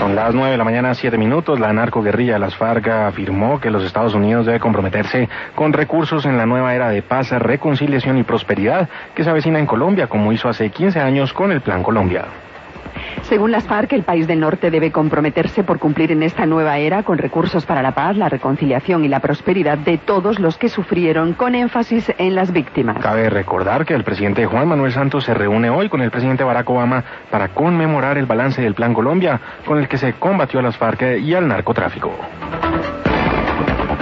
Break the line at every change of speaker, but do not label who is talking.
Son las 9 de la mañana, 7 minutos. La narcoguerrilla de las FARC afirmó que los Estados Unidos debe comprometerse con recursos en la nueva era de paz, reconciliación y prosperidad que se avecina en Colombia, como hizo hace 15 años con el Plan Colombia.
Según las FARC, el país del norte debe comprometerse por cumplir en esta nueva era con recursos para la paz, la reconciliación y la prosperidad de todos los que sufrieron, con énfasis en las víctimas.
Cabe recordar que el presidente Juan Manuel Santos se reúne hoy con el presidente Barack Obama para conmemorar el balance del Plan Colombia, con el que se combatió a las FARC y al narcotráfico.